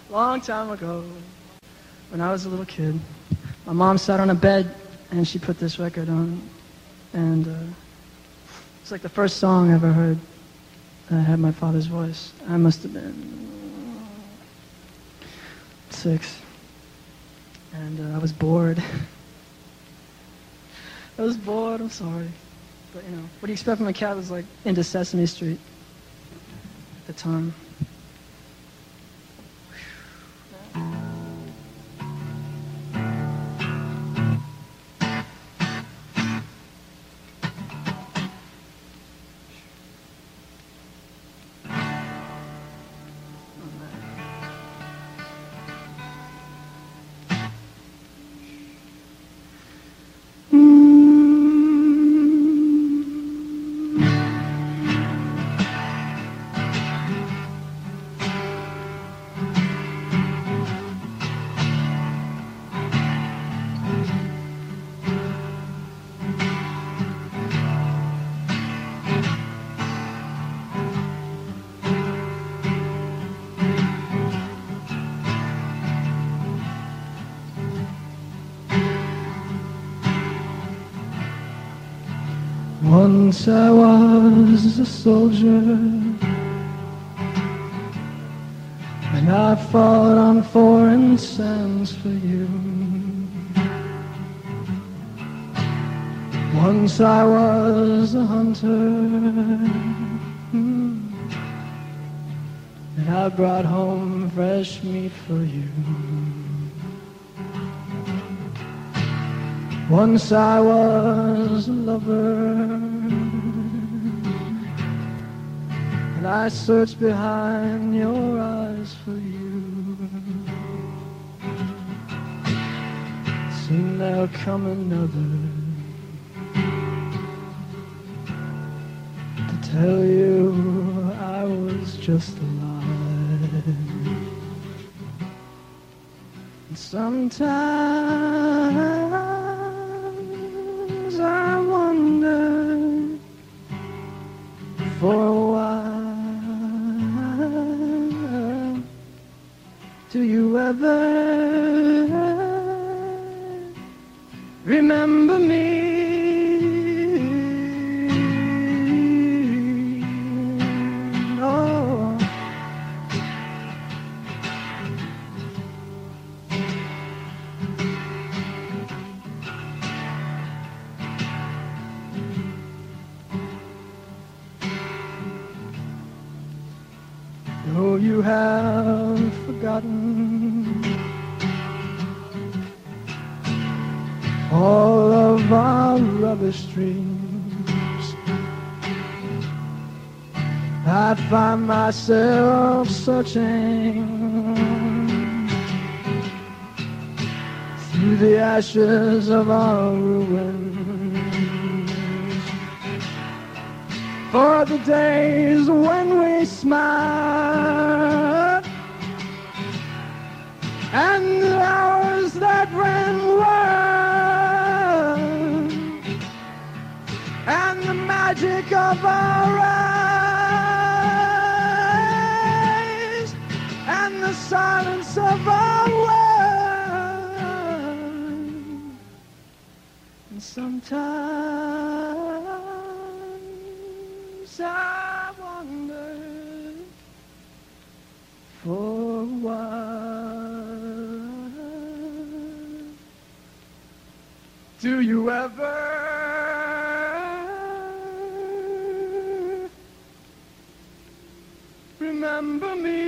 Long time ago, when I was a little kid, my mom sat on a bed and she put this record on, and it's like the first song I ever heard that had my father's voice. I must have been 6, and I was bored. I was bored, I'm sorry. But, you know, what do you expect from a cat was like into Sesame Street at the time. Once I was a soldier, and I fought on foreign sands for you. Once I was a hunter, and I brought home fresh meat for you. Once I was a lover, and I searched behind your eyes for you. Soon there'll come another to tell you I was just alive. And sometimes I wonder for a while, do you ever remember me? Oh. Though you have forgotten all of our rubbish dreams, I find myself searching through the ashes of our ruins for the days when we smiled and the hours that ran wild and the magic of our eyes and the silence of our world. And sometimes I wonder for a while, do you ever remember me?